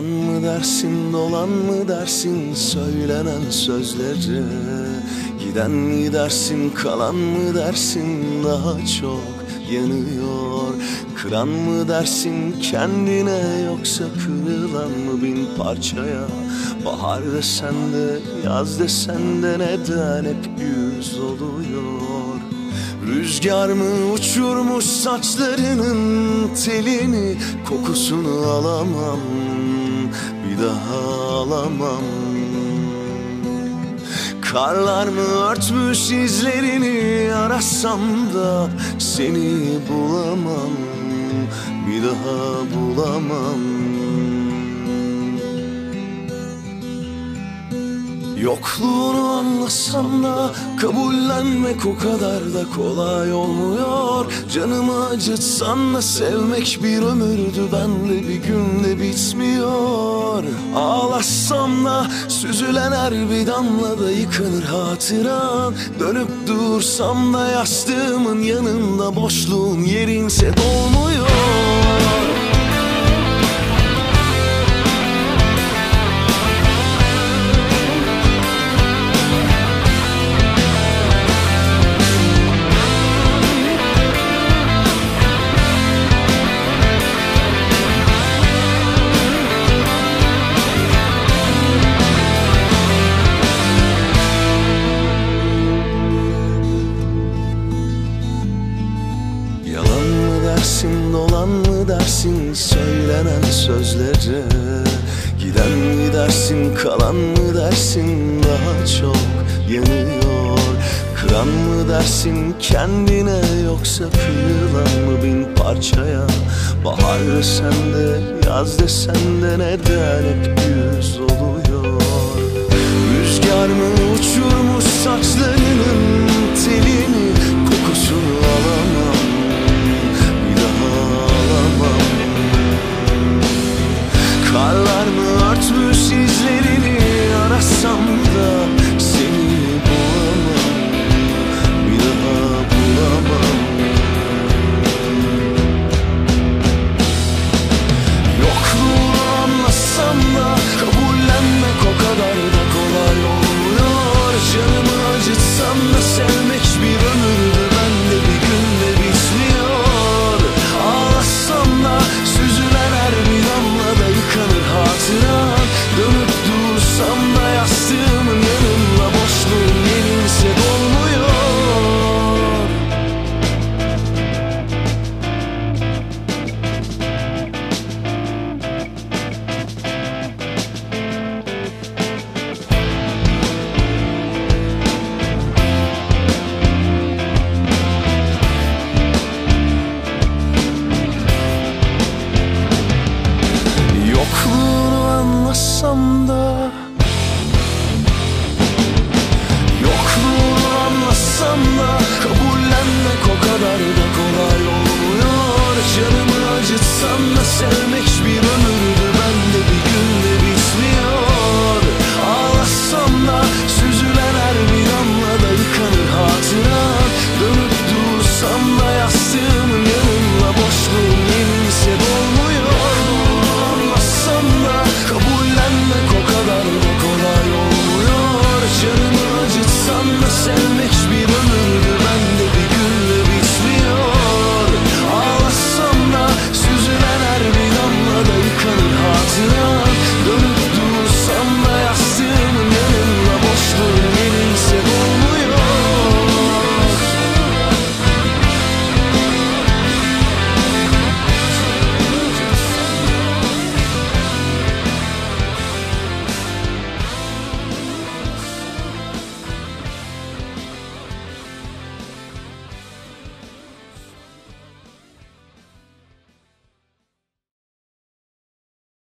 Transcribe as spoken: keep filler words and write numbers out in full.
Yalan mı dersin, dolan mı dersin söylenen sözleri? Giden mi dersin, kalan mı dersin daha çok yanıyor? Kıran mı dersin kendine, yoksa kırılan mı bin parçaya? Bahar desen de yaz desen de neden hep yüz oluyor? Rüzgar mı uçurmuş saçlarının telini, kokusunu alamam, bir daha alamam. Karlar mı örtmüş izlerini, arasam da seni bulamam, bir daha bulamam. Yokluğunu anlasam da kabullenmek o kadar da kolay olmuyor. Canımı acıtsan da sevmek bir ömürdü, bende bir günde bitmiyor. Ağlasam da süzülen her bir damla da yıkanır hatıran. Dönüp dursam da yastığımın yanında boşluğun yerinse dolmuyor. Dolan mı dersin söylenen sözleri? Giden mi dersin, kalan mı dersin daha çok yanıyor? Kıran mı dersin kendine, yoksa kırılan mı bin parçaya? Bahar desen de yaz desen de neden hep yüz oluyor?